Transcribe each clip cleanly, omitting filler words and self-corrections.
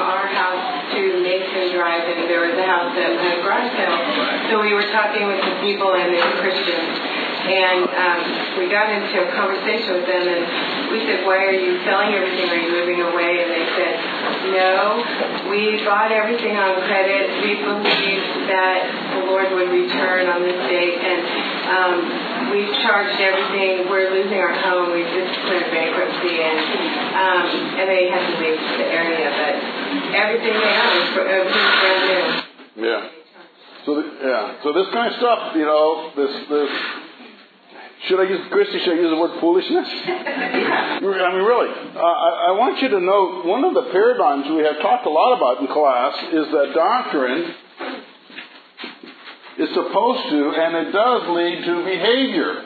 our house to Mason Drive, and there was a house that had a garage sale. So we were talking with some people, and they were Christians. And we got into a conversation with them, and we said, why are you selling everything? Are you moving away? And they said, no, we bought everything on credit. We believed that the Lord would return on this date, and we've charged everything. We're losing our home. We've just declared bankruptcy, and they had to leave the area, but everything they own is brand new. Yeah. So this kind of stuff, this. Should I use the word foolishness? I mean, really. I want you to know one of the paradigms we have talked a lot about in class is that doctrine is supposed to, and it does lead to behavior.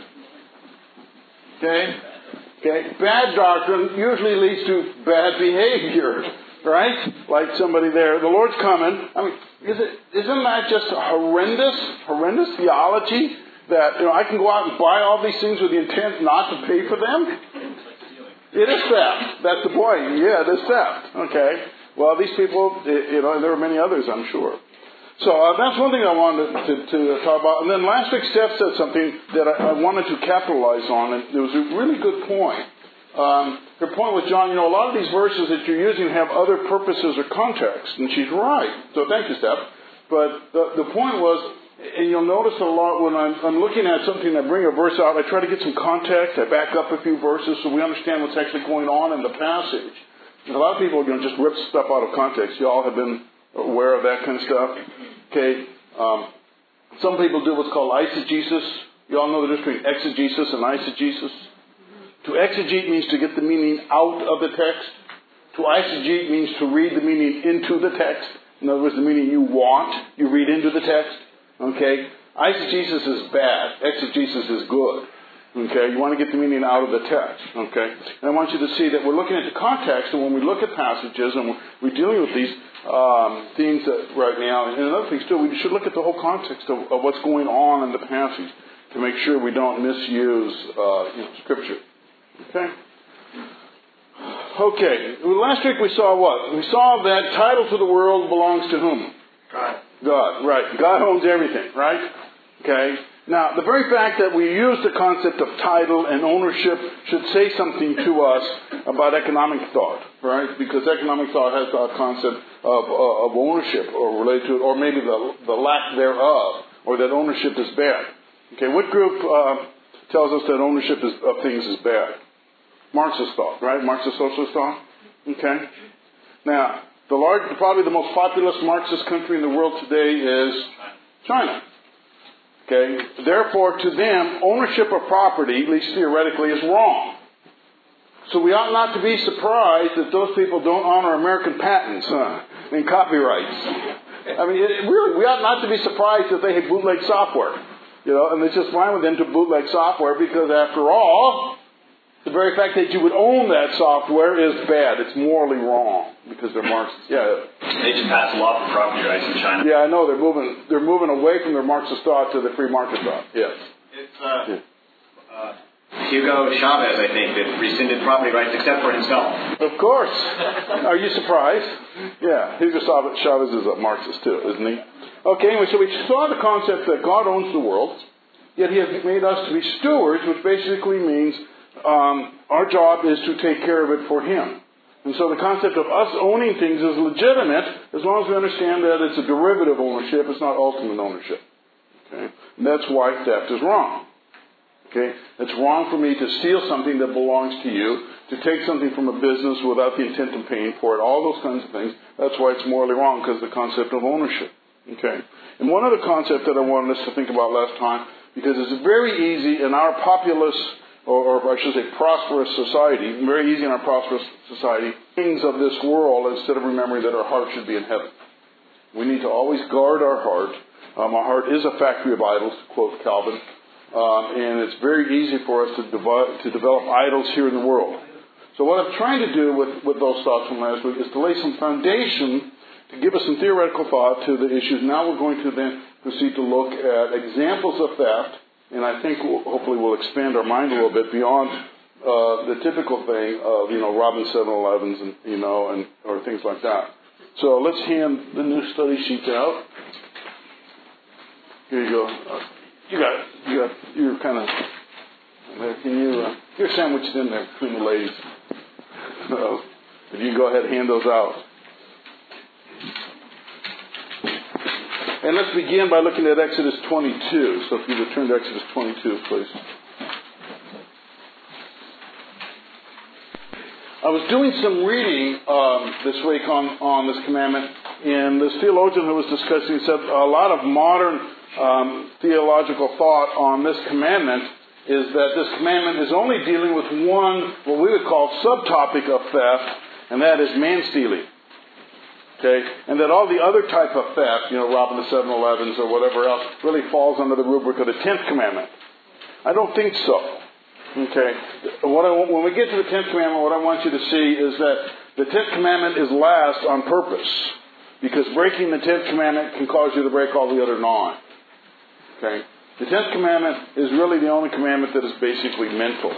Okay? Bad doctrine usually leads to bad behavior. Right? Like somebody there, the Lord's coming. I mean, isn't that just a horrendous theology? That I can go out and buy all these things with the intent not to pay for them? It is theft. That's the point. Yeah, it is theft. Okay. Well, these people, and there are many others, I'm sure. So that's one thing I wanted to talk about. And then last week, Steph said something that I wanted to capitalize on, and it was a really good point. Her point was, John, a lot of these verses that you're using have other purposes or context, and she's right. So thank you, Steph. But the point was, and you'll notice a lot when I'm looking at something, I bring a verse out, I try to get some context, I back up a few verses so we understand what's actually going on in the passage. And a lot of people just rip stuff out of context. You all have been aware of that kind of stuff. Okay. Some people do what's called eisegesis. You all know the difference between exegesis and eisegesis. To exegete means to get the meaning out of the text. To eisegete means to read the meaning into the text. In other words, the meaning you want, you read into the text. Okay? Eisegesis is bad. Exegesis is good. Okay? You want to get the meaning out of the text. Okay? And I want you to see that we're looking at the context, and when we look at passages and we're dealing with these themes right now, and other things too, we should look at the whole context of what's going on in the passage to make sure we don't misuse Scripture. Okay? Okay. Last week we saw what? We saw that title to the world belongs to whom? God, right. God owns everything, right? Okay. Now, the very fact that we use the concept of title and ownership should say something to us about economic thought, right? Because economic thought has a concept of ownership or related to it, or maybe the lack thereof, or that ownership is bad. Okay, what group tells us that ownership of things is bad? Marxist thought, right? Marxist socialist thought. Okay. Now, probably the most populous Marxist country in the world today is China. Okay? Therefore, to them, ownership of property, at least theoretically, is wrong. So we ought not to be surprised that those people don't honor American patents and copyrights. I mean, really, we ought not to be surprised that they have bootleg software. And it's just fine with them to bootleg software because, after all, the very fact that you would own that software is bad. It's morally wrong because they're Marxists. Yeah. They just passed a law for property rights in China. Yeah, I know. They're moving away from their Marxist thought to the free market thought. Yes. It's Hugo Chavez, I think, that rescinded property rights except for himself. Of course. Are you surprised? Yeah. Hugo Chavez is a Marxist too, isn't he? Okay. Anyway, so we saw the concept that God owns the world, yet He has made us to be stewards, which basically means our job is to take care of it for Him. And so the concept of us owning things is legitimate as long as we understand that it's a derivative ownership, it's not ultimate ownership. Okay? And that's why theft is wrong. Okay? It's wrong for me to steal something that belongs to you, to take something from a business without the intent of paying for it, all those kinds of things. That's why it's morally wrong, because of the concept of ownership. Okay? And one other concept that I wanted us to think about last time, because it's very easy in our populous, or I should say prosperous society, very easy in our prosperous society, things of this world instead of remembering that our heart should be in heaven. We need to always guard our heart. Our heart is a factory of idols, to quote Calvin. And it's very easy for us to develop idols here in the world. So what I'm trying to do with those thoughts from last week is to lay some foundation to give us some theoretical thought to the issues. Now we're going to then proceed to look at examples of theft. And I think hopefully we'll expand our mind a little bit beyond the typical thing of, robbing 7-Elevens and, or things like that. So let's hand the new study sheet out. Here you go. You're kind of, you're sandwiched in there between the ladies. So if you go ahead and hand those out. And let's begin by looking at Exodus 22. So if you would turn to Exodus 22, please. I was doing some reading this week on this commandment, and this theologian who was discussing said a lot of modern theological thought on this commandment is that this commandment is only dealing with one, what we would call subtopic of theft, and that is man-stealing. Okay? And that all the other type of theft, robbing the 7-Elevens or whatever else, really falls under the rubric of the 10th commandment. I don't think so. Okay? When we get to the 10th commandment, what I want you to see is that the 10th commandment is last on purpose, because breaking the 10th commandment can cause you to break all the other 9. Okay? The 10th commandment is really the only commandment that is basically mental.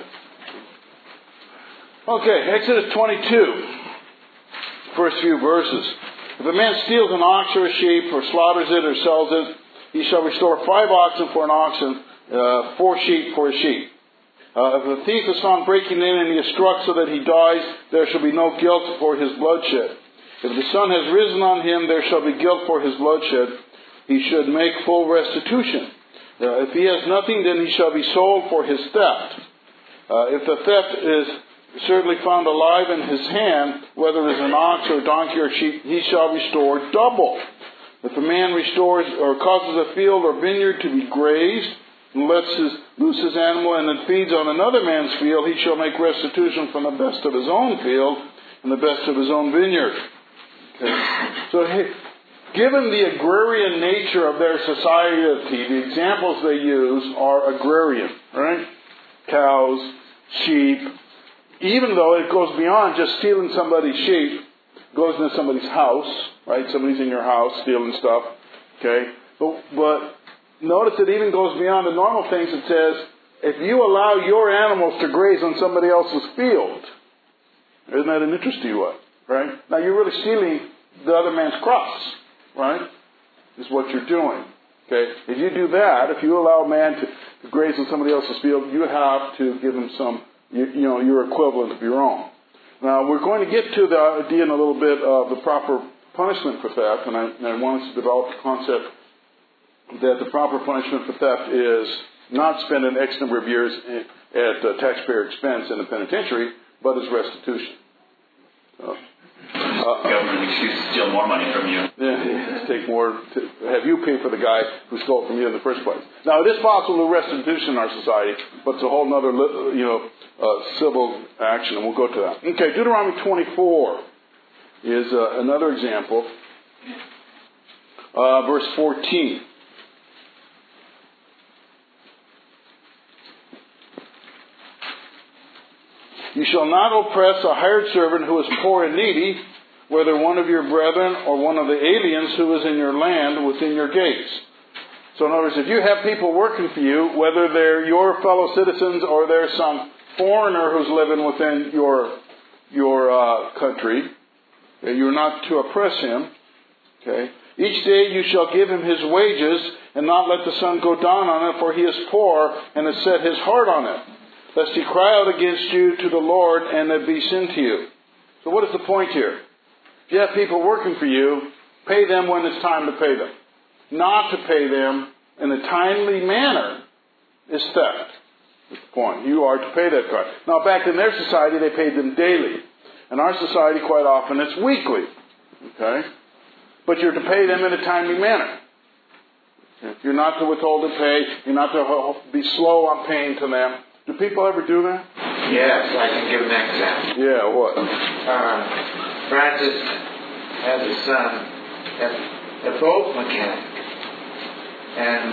Okay, Exodus 22. First few verses. If a man steals an ox or a sheep, or slaughters it or sells it, he shall restore 5 oxen for an oxen, 4 sheep for a sheep. If a thief is found breaking in and he is struck so that he dies, there shall be no guilt for his bloodshed. If the sun has risen on him, there shall be guilt for his bloodshed. He should make full restitution. If he has nothing, then he shall be sold for his theft. If the theft is certainly found alive in his hand, whether it is an ox or a donkey or sheep, he shall restore double. If a man restores or causes a field or vineyard to be grazed, and lets loose his animal and then feeds on another man's field, he shall make restitution from the best of his own field and the best of his own vineyard. Okay. So, given the agrarian nature of their society, the examples they use are agrarian, right? Cows, sheep. Even though it goes beyond just stealing somebody's sheep, it goes into somebody's house, right? Somebody's in your house stealing stuff, okay? But notice it even goes beyond the normal things. It says, if you allow your animals to graze on somebody else's field, isn't that an interest to you, right? Now you're really stealing the other man's crops, right? Is what you're doing. Okay? If you do that, if you allow a man to graze on somebody else's field, you have to give him some, your equivalent of your own. Now, we're going to get to the idea in a little bit of the proper punishment for theft, and I want us to develop the concept that the proper punishment for theft is not spending X number of years at taxpayer expense in the penitentiary, but as restitution. Government excuse to steal more money from you. Yeah, take more, have you pay for the guy who stole from you in the first place. Now, it is possible to restitution in our society, but it's a whole other, civil action, and we'll go to that. Okay, Deuteronomy 24 is another example. Verse 14. You shall not oppress a hired servant who is poor and needy, whether one of your brethren or one of the aliens who is in your land within your gates. So in other words, if you have people working for you, whether they're your fellow citizens or they're some foreigner who's living within your country, you're not to oppress him. Okay. Each day you shall give him his wages and not let the sun go down on it, for he is poor and has set his heart on it, lest he cry out against you to the Lord and it be sin to you. So what is the point here? If you have people working for you, pay them when it's time to pay them. Not to pay them in a timely manner is theft. That's the point. You are to pay that guy. Now back in their society, they paid them daily. In our society, quite often, it's weekly. Okay? But you're to pay them in a timely manner. You're not to withhold the pay. You're not to be slow on paying to them. Do people ever do that? Yes, I can give an example. Yeah, what? Francis has a son that's a boat mechanic. And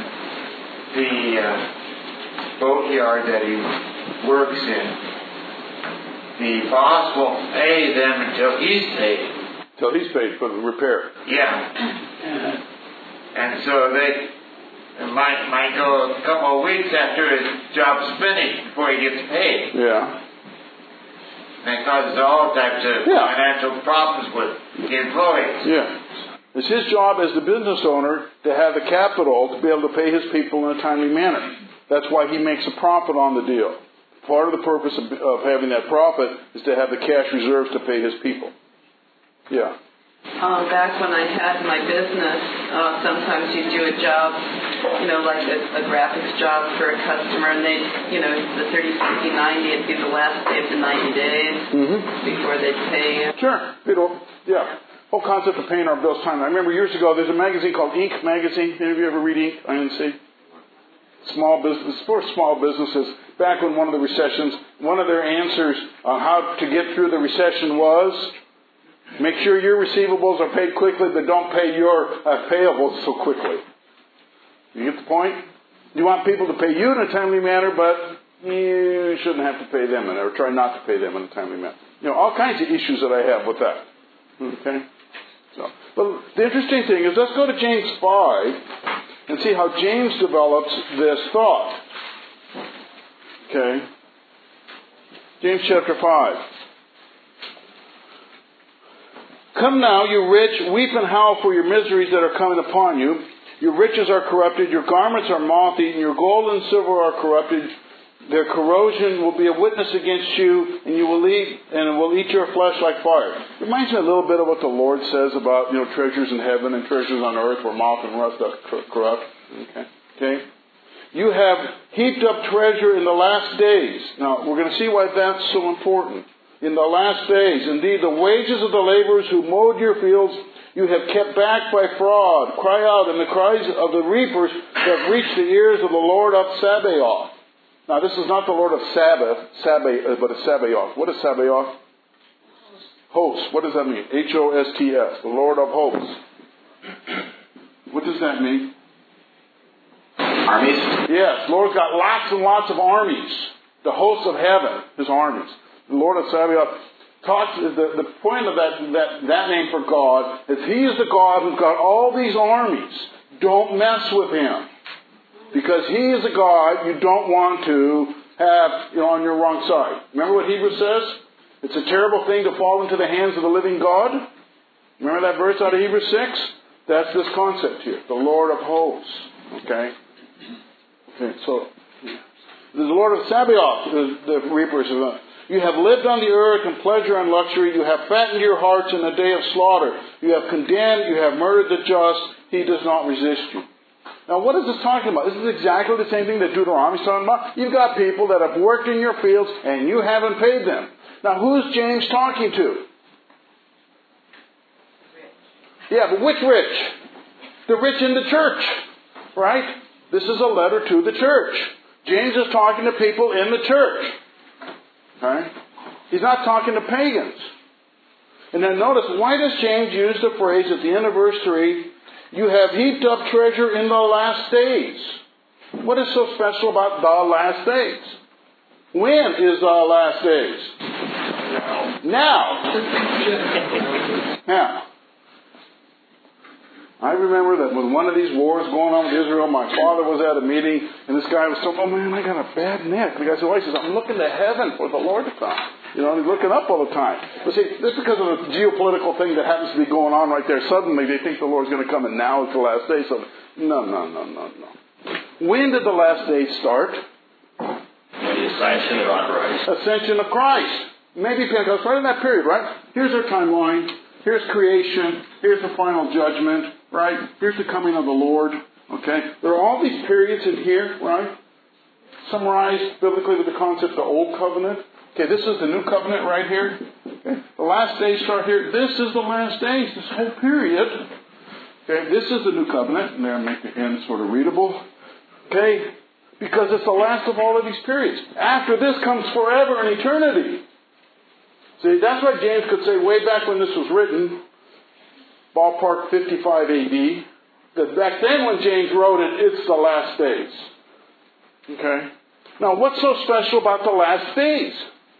the boatyard that he works in, the boss won't pay them until he's paid. Until he's paid for the repair. Yeah. And so they might go a couple of weeks after his job's finished before he gets paid. Yeah. And it causes all types of financial problems with the employees. Yeah. It's his job as the business owner to have the capital to be able to pay his people in a timely manner. That's why he makes a profit on the deal. Part of the purpose of having that profit is to have the cash reserves to pay his people. Yeah. Back when I had my business, sometimes you'd do a job, like a graphics job for a customer, and they'd, the 30, 60, 90, it'd be the last day of the 90 days before they'd pay you. Sure. Whole concept of paying our bills timely. I remember years ago, there's a magazine called Inc. magazine. Any of you ever read Inc? INC? Small business, for small businesses. Back when one of the recessions, one of their answers on how to get through the recession was, make sure your receivables are paid quickly, but don't pay your payables so quickly. You get the point? You want people to pay you in a timely manner, but you shouldn't have to pay them, or try not to pay them in a timely manner. All kinds of issues that I have with that. Okay? But the interesting thing is, let's go to James 5 and see how James develops this thought. Okay? James chapter 5. Come now, you rich, weep and howl for your miseries that are coming upon you. Your riches are corrupted, your garments are moth-eaten, your gold and silver are corrupted. Their corrosion will be a witness against you, and you will eat, and it will eat your flesh like fire. It reminds me a little bit of what the Lord says about, treasures in heaven and treasures on earth where moth and rust doth corrupt. Okay? You have heaped up treasure in the last days. Now, we're going to see why that's so important. In the last days, indeed, the wages of the laborers who mowed your fields you have kept back by fraud. Cry out, and the cries of the reapers have reached the ears of the Lord of Sabaoth. Now, this is not the Lord of Sabbath, but of Sabaoth. What is Sabaoth? Hosts. What does that mean? Hosts. The Lord of hosts. What does that mean? Armies? Yes. Lord's got lots and lots of armies. The hosts of heaven, His armies. The Lord of Sabaoth. The point of that name for God is He is the God who's got all these armies. Don't mess with Him. Because He is a God you don't want to have on your wrong side. Remember what Hebrews says? It's a terrible thing to fall into the hands of the living God. Remember that verse out of Hebrews 6? That's this concept here. The Lord of hosts. Okay, so the Lord of Sabaoth, the reapers of the... You have lived on the earth in pleasure and luxury. You have fattened your hearts in the day of slaughter. You have condemned. You have murdered the just. He does not resist you. Now, what is this talking about? This is exactly the same thing that Deuteronomy is talking about. You've got people that have worked in your fields and you haven't paid them. Now, who's James talking to? Yeah, but which rich? The rich in the church, right? This is a letter to the church. James is talking to people in the church. Okay? He's not talking to pagans. And then notice, why does James use the phrase at the end of verse 3, you have heaped up treasure in the last days? What is so special about the last days? When is the last days? Now. Now. I remember that when one of these wars going on with Israel, my father was at a meeting, and this guy was saying, oh man, I got a bad neck. The guy said, why? He says, I'm looking to heaven for the Lord to come. And he's looking up all the time. But see, this is because of the geopolitical thing that happens to be going on right there. Suddenly they think the Lord's going to come, and now it's the last day. So, no. When did the last day start? The ascension of Christ. Ascension of Christ. Maybe Pentecost, right in that period, right? Here's our timeline. Here's creation. Here's the final judgment, right? Here's the coming of the Lord, okay? There are all these periods in here, right? Summarized biblically with the concept of the Old Covenant. Okay, this is the New Covenant right here. Okay? The last days start here. This is the last days, this whole period. Okay, this is the New Covenant. And there I make the end sort of readable. Okay? Because it's the last of all of these periods. After this comes forever and eternity. See, that's why James could say way back when this was written, ballpark 55 AD, that back then when James wrote it, it's the last days. Okay? Now, what's so special about the last days?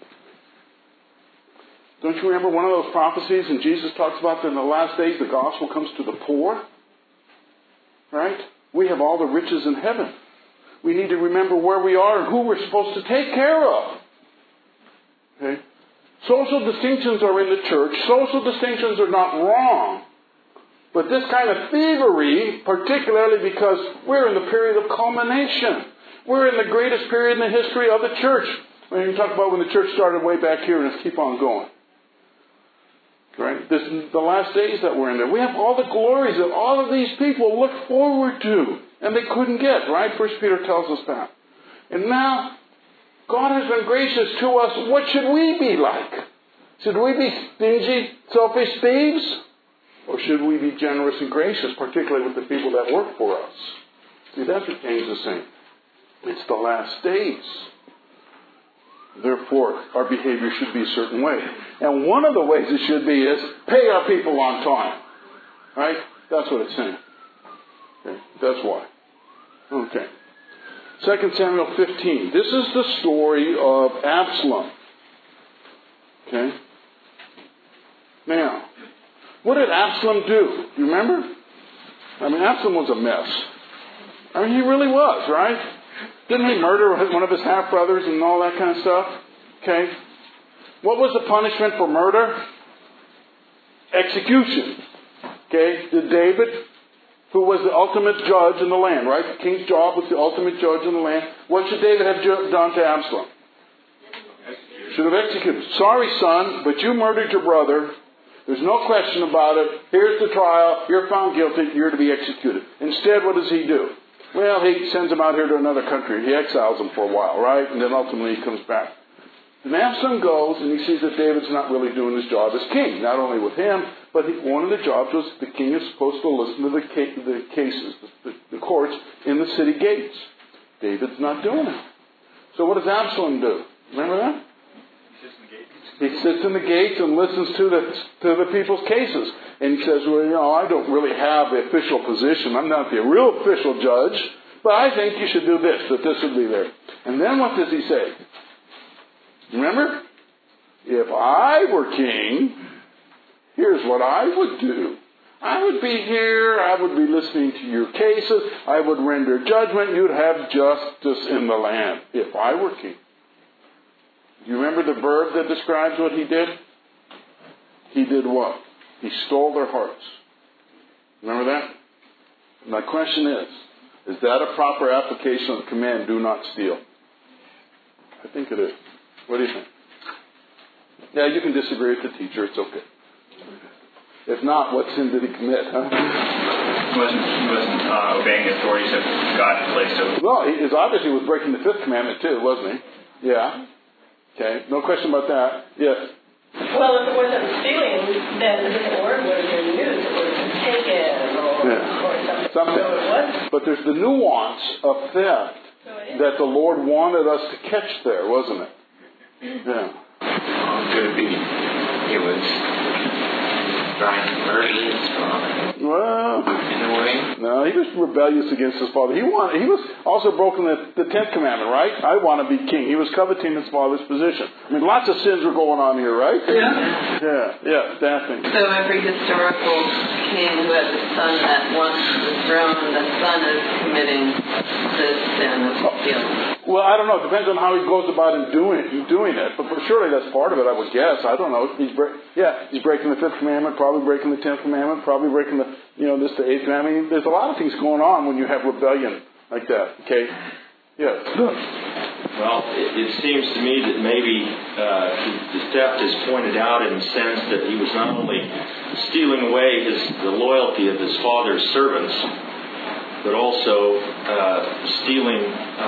Don't you remember one of those prophecies, and Jesus talks about that in the last days the gospel comes to the poor? Right? We have all the riches in heaven. We need to remember where we are and who we're supposed to take care of. Okay? Social distinctions are in the church. Social distinctions are not wrong. But this kind of thievery, particularly because we're in the period of culmination. We're in the greatest period in the history of the church. When you talk about when the church started way back here and it's keep on going. Right? This is the last days that we're in there. We have all the glories that all of these people look forward to. And they couldn't get, right? 1 Peter tells us that. And now, God has been gracious to us. What should we be like? Should we be stingy, selfish thieves? Or should we be generous and gracious, particularly with the people that work for us? See, that's what James is saying. It's the last days. Therefore, our behavior should be a certain way. And one of the ways it should be is pay our people on time. Right? That's what it's saying. Okay. That's why. Okay. 2 Samuel 15. This is the story of Absalom. Okay. Now, what did Absalom do? You remember? I mean, Absalom was a mess. I mean, he really was, right? Didn't he murder one of his half-brothers and all that kind of stuff? Okay. What was the punishment for murder? Execution. Okay. Did David, who was the ultimate judge in the land, right? The king's job was the ultimate judge in the land. What should David have done to Absalom? Should have executed. Sorry, son, but you murdered your brother. There's no question about it. Here's the trial. You're found guilty. You're to be executed. Instead, what does he do? Well, he sends him out here to another country. He exiles him for a while, right? And then ultimately he comes back. And Absalom goes and he sees that David's not really doing his job as king. Not only with him, but one of the jobs was the king is supposed to listen to the cases, the courts in the city gates. David's not doing it. So what does Absalom do? Remember that? He sits in the gates and listens to the people's cases. And he says, well, I don't really have the official position. I'm not the real official judge. But I think you should do this, that this would be there. And then what does he say? Remember? If I were king, here's what I would do. I would be here. I would be listening to your cases. I would render judgment. You'd have justice in the land. If I were king. You remember the verb that describes what he did? He did what? He stole their hearts. Remember that? My question is that a proper application of the command, do not steal? I think it is. What do you think? Yeah, you can disagree with the teacher. It's okay. If not, what sin did he commit? Huh? He wasn't obeying the authorities that God had placed over him. Well, he obviously was breaking the fifth commandment too, wasn't he? Yeah. Okay, no question about that. Yes. Well, if it wasn't stealing, then a different word would have been used. It would have been taken or something. So it was. But there's the nuance of theft that the Lord wanted us to catch there, wasn't it? Yeah. Could it be? It was trying to murder his father. Well, in a way. No, he was rebellious against his father. He was also broken the 10th commandment, right? I want to be king. He was coveting his father's position. I mean, lots of sins were going on here, right? Yeah. Yeah, Daphne. So every historical king who has a son that wants the throne, the son is committing this sin of stealing. Well, I don't know. It depends on how he goes about in doing it. But surely that's part of it, I would guess. I don't know. He's breaking the 5th commandment, probably breaking the 10th commandment, probably breaking the 8th commandment. I mean, there's a lot of things going on when you have rebellion like that. Okay? Yes. Well, it seems to me that maybe the theft is pointed out in the sense that he was not only stealing away the loyalty of his father's servants, but also stealing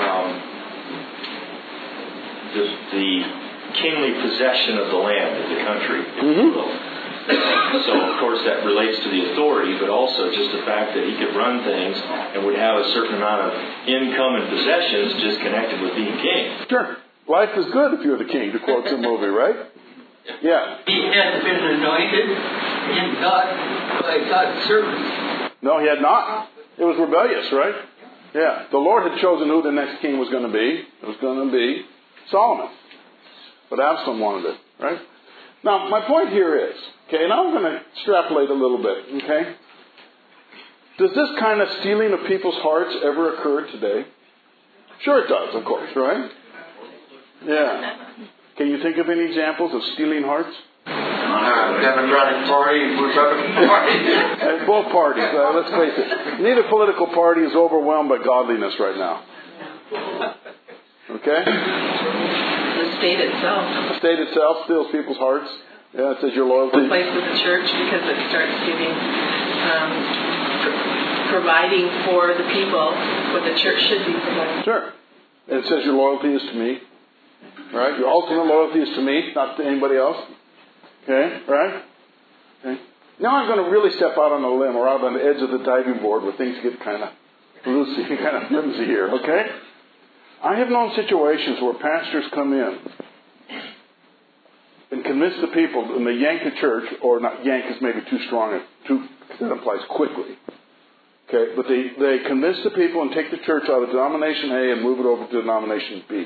the kingly possession of the land, of the country. So, of course, that relates to the authority, but also just the fact that he could run things and would have a certain amount of income and possessions just connected with being king. Sure. Life is good if you're the king, to quote some movie, right? Yeah. He had been anointed in by God's servant. No, he had not. It was rebellious, right? Yeah. The Lord had chosen who the next king was going to be. It was going to be Solomon. But Absalom wanted it, right? Now, my point here is, okay, and I'm going to extrapolate a little bit, okay? Does this kind of stealing of people's hearts ever occur today? Sure it does, of course, right? Yeah. Can you think of any examples of stealing hearts? Democratic Party, Republican Party. Both parties. Let's face it. Neither political party is overwhelmed by godliness right now. Okay? The state itself. The state itself steals people's hearts. Yeah, it says your loyalty. Replaces the church because it starts giving, providing for the people what the church should be providing. Sure. And it says your loyalty is to me. Right? Your ultimate loyalty is to me, not to anybody else. Okay? Right? Okay. Now I'm going to really step out on a limb or out on the edge of the diving board where things get kind of loosey, kind of flimsy here. Okay? I have known situations where pastors come in and convince the people, and they yank the church, or not yank is maybe too strong, that implies quickly. Okay? But they convince the people and take the church out of denomination A and move it over to denomination B.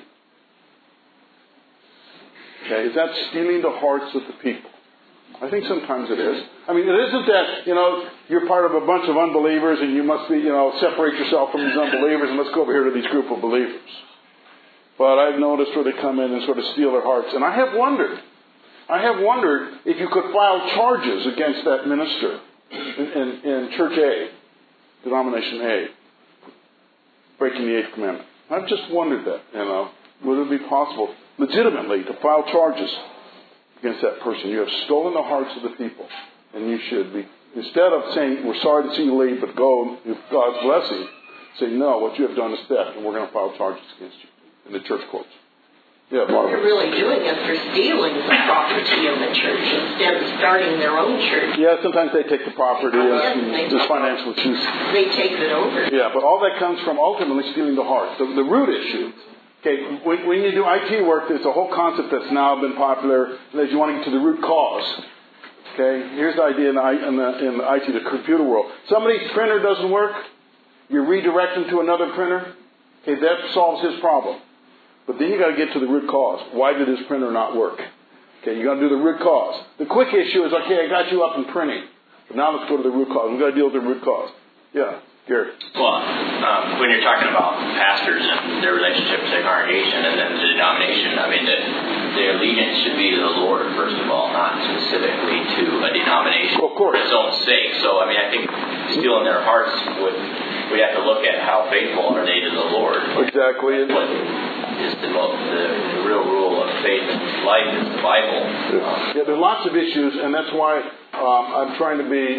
Okay, is that stealing the hearts of the people? I think sometimes it is. I mean, it isn't that, you're part of a bunch of unbelievers and you must be, separate yourself from these unbelievers and let's go over here to these group of believers. But I've noticed where they come in and sort of steal their hearts. And I have wondered if you could file charges against that minister in Church A, denomination A, breaking the 8th commandment. I've just wondered that, would it be possible legitimately to file charges against that person? You have stolen the hearts of the people, and you should be, instead of saying, we're sorry to see you leave, but go with God's blessing, say, no, what you have done is theft, and we're going to file charges against you in the church courts. Yeah, what they're really doing is they're stealing the property of the church instead of starting their own church. Yeah, sometimes they take the property and there's financial issues. They take it over. Yeah, but all that comes from ultimately stealing the heart. The root issue. Okay, when you do IT work, there's a whole concept that's now been popular that you want to get to the root cause. Okay, here's the idea in the IT, the computer world. Somebody's printer doesn't work, you redirect them to another printer. Okay, that solves his problem. But then you got to get to the root cause. Why did his printer not work? Okay, you got to do the root cause. The quick issue is, okay, I got you up in printing. But now let's go to the root cause. We've got to deal with the root cause. Yeah, Gary. Well, when you're talking about pastors and their relationship to the congregation and then the denomination, I mean, the allegiance should be to the Lord, first of all, not specifically to a denomination for its own sake. So, I mean, I think stealing their hearts we have to look at how faithful are they to the Lord. Exactly. What is the real rule of faith and life is the Bible. Yeah, there's lots of issues, and that's why I'm trying to be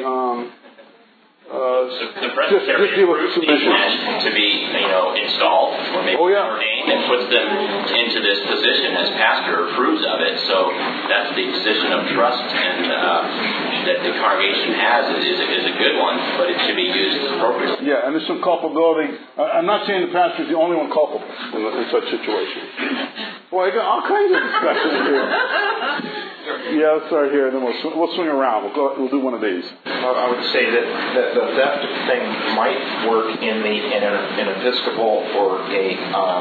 the presbytery approves these men to be, installed or maybe ordained and puts them into this position as pastor, approves of it. So that's the position of trust and that the congregation has is a good one, but it should be used appropriately. Yeah, and there's some culpability. I'm not saying the pastor is the only one culpable in such situations. Boy, I got all kinds of discussions here. Yeah, let's start here, and then we'll swing around. We'll do one of these. I would say that the theft thing might work in an Episcopal or a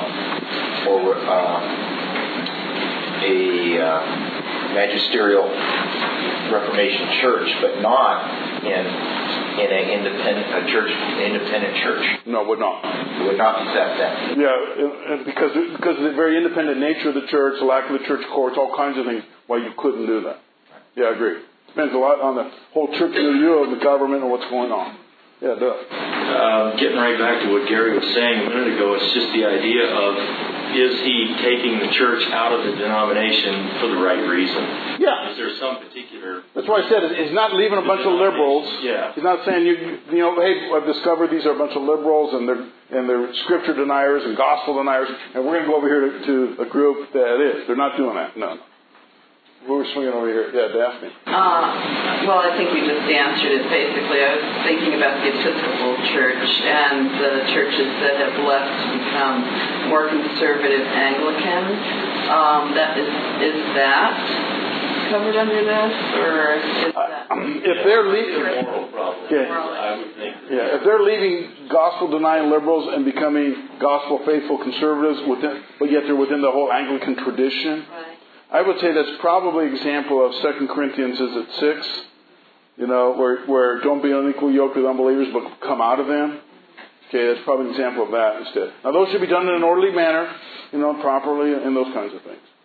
magisterial Reformation church, but not in an independent church. No, it would not. It would not be theft then. Yeah, because of the very independent nature of the church, the lack of the church courts, all kinds of things, why you couldn't do that. Yeah, I agree. Depends a lot on the whole church milieu of the government and what's going on. Yeah, getting right back to what Gary was saying a minute ago, it's just the idea of, is he taking the church out of the denomination for the right reason? Yeah. Is there some particular... That's why I said he's not leaving a bunch of liberals. Yeah. He's not saying, hey, I've discovered these are a bunch of liberals and they're scripture deniers and gospel deniers, and we're going to go over here to a group that is. They're not doing that. No. We're swinging over here. Yeah, Daphne. Well, I think we just answered it basically. I was thinking about the Episcopal Church and the churches that have left to become more conservative Anglican. Is that covered under this, or is that if they're leaving, moral problem? I would think. Yeah, if they're leaving gospel-denying liberals and becoming gospel-faithful conservatives, but yet they're within the whole Anglican tradition. Right. I would say that's probably an example of 2 Corinthians, is it 6? Where don't be unequally yoked with unbelievers, but come out of them. Okay, that's probably an example of that instead. Now, those should be done in an orderly manner, properly, and those kinds of things.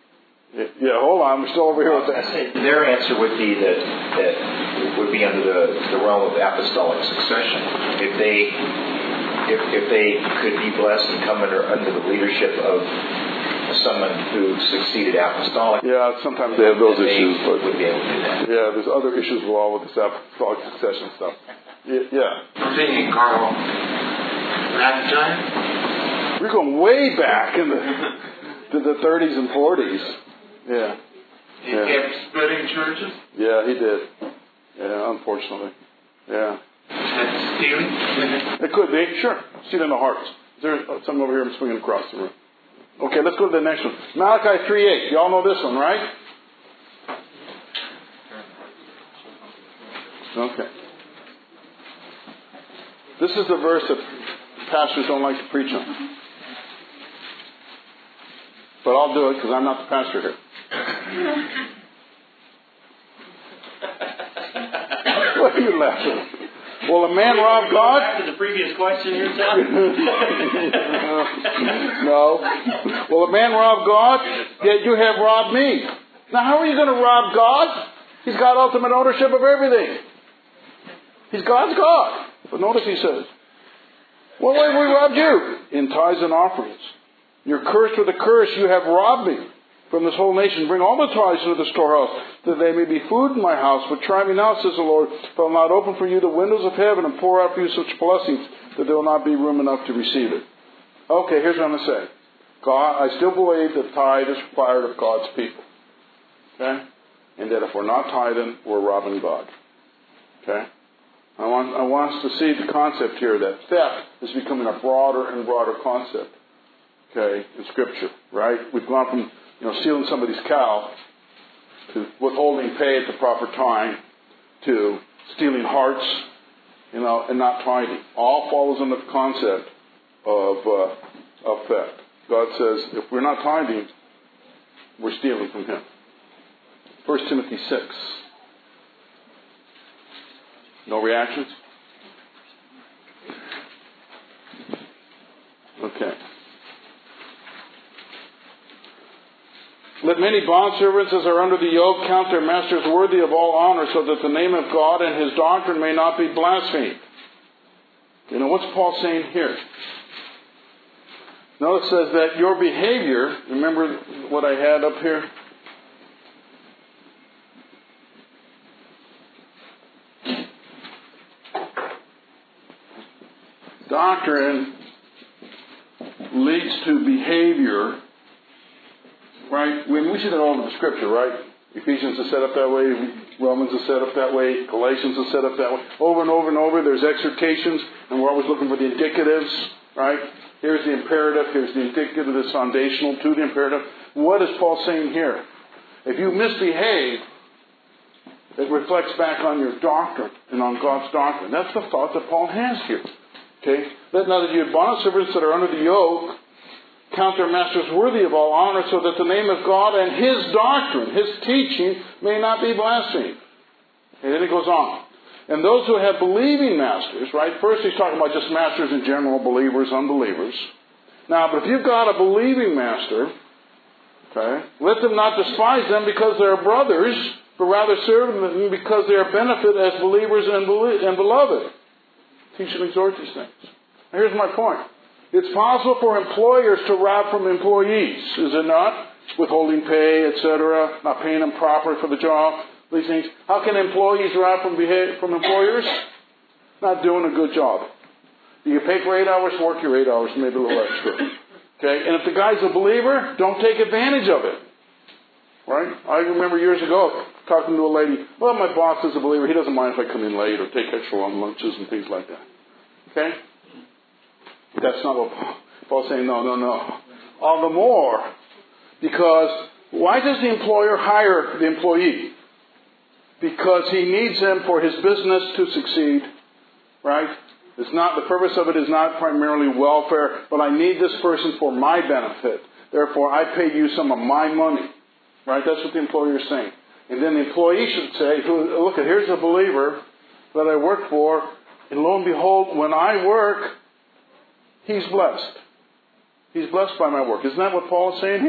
Yeah, hold on. We're still over here with that. Their answer would be that it would be under the realm of apostolic succession. If they could be blessed and come under the leadership of someone who succeeded apostolic. Yeah, sometimes they have those issues, but would be able to do that. Yeah, there's other issues involved with this apostolic succession stuff. Yeah. I'm thinking, Carl, back in time? We're going way back to the 30s and 40s. Yeah. He kept splitting churches? Yeah, he did. Yeah, unfortunately. Yeah. That's stealing? It could be, sure. Stealing the hearts. There's someone over here swinging across the room. Okay, let's go to the next one. Malachi 3:8. Y'all know this one, right? Okay. This is the verse that pastors don't like to preach on. But I'll do it because I'm not the pastor here. What are you laughing? Will a man rob God? Back to the previous question here, Tom. No. Will a man rob God? Yet you have robbed me. Now how are you going to rob God? He's got ultimate ownership of everything. He's God's God. But notice he says, what way have we robbed you? In tithes and offerings. You're cursed with a curse. You have robbed me from this whole nation. Bring all the tithes into the storehouse, that there may be food in my house. But try me now, says the Lord, for I will not open for you the windows of heaven and pour out for you such blessings that there will not be room enough to receive it. Okay, here's what I'm going to say. God, I still believe that tithe is required of God's people. Okay? And that if we're not tithing, we're robbing God. Okay? I want us to see the concept here that theft is becoming a broader and broader concept. Okay, in Scripture, right? We've gone from stealing somebody's cow to withholding pay at the proper time to stealing hearts, and not tithing. All falls under the concept of theft. God says if we're not tithing, we're stealing from Him. 1 Timothy 6. No reactions? Okay. Let many bondservants as are under the yoke count their masters worthy of all honor, so that the name of God and His doctrine may not be blasphemed. What's Paul saying here? No, it says that your behavior, remember what I had up here? Doctrine leads to behavior, right? When we see that all over the Scripture, right? Ephesians is set up that way, Romans is set up that way, Galatians is set up that way. Over and over and over, there's exhortations, and we're always looking for the indicatives, right? Here's the imperative, here's the indicative that's foundational to the imperative. What is Paul saying here? If you misbehave, it reflects back on your doctrine and on God's doctrine. That's the thought that Paul has here. Okay? Let now that you bondservants that are under the yoke count their masters worthy of all honor, so that the name of God and His doctrine, His teaching, may not be blasphemed. And then it goes on. And those who have believing masters, right? First he's talking about just masters in general, believers, unbelievers. Now, but if you've got a believing master, okay, let them not despise them because they are brothers, but rather serve them because they are benefit as believers and beloved. Teach and exhort these things. Now, here's my point. It's possible for employers to rob from employees, is it not? Withholding pay, etc., not paying them properly for the job, these things. How can employees rob from employers? Not doing a good job. You get paid for 8 hours, work your 8 hours, maybe a little extra. Okay? And if the guy's a believer, don't take advantage of it. Right? I remember years ago talking to a lady, well, my boss is a believer. He doesn't mind if I come in late or take extra long lunches and things like that. Okay? That's not what Paul's saying. No. All the more. Because why does the employer hire the employee? Because he needs them for his business to succeed. Right? It's not, the purpose of it is not primarily welfare, but I need this person for my benefit. Therefore, I pay you some of my money. Right? That's what the employer is saying. And then the employee should say, look, here's a believer that I work for, and lo and behold, when I work, he's blessed. He's blessed by my work. Isn't that what Paul is saying here?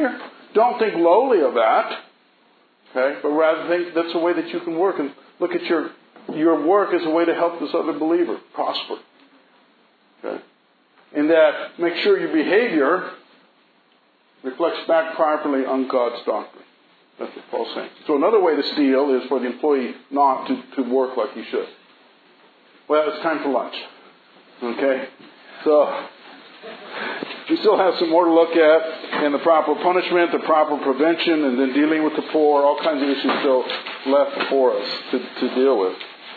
don't think lowly of that. Okay? But rather think that's a way that you can work. And look at your work as a way to help this other believer prosper. Okay? In that, make sure your behavior reflects back properly on God's doctrine. That's what Paul's saying. So another way to steal is for the employee not to work like he should. Well, it's time for lunch. Okay? So, we still have some more to look at, and the proper punishment, the proper prevention, and then dealing with the poor, all kinds of issues still left for us to deal with.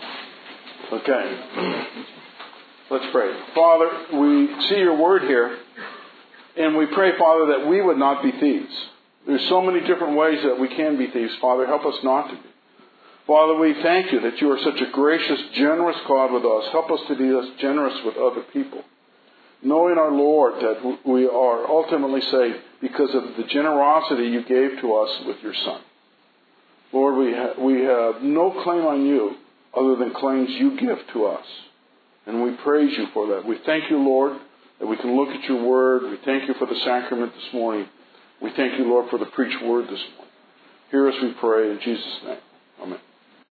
Okay. Let's pray. Father, we see your word here, and we pray, Father, that we would not be thieves. There's so many different ways that we can be thieves. Father, help us not to be. Father, we thank you that you are such a gracious, generous God with us. Help us to be as generous with other people. Knowing, our Lord, that we are ultimately saved because of the generosity you gave to us with your Son. Lord, we have no claim on you other than claims you give to us. And we praise you for that. We thank you, Lord, that we can look at your word. We thank you for the sacrament this morning. We thank you, Lord, for the preached word this morning. Hear us, we pray, in Jesus' name. Amen.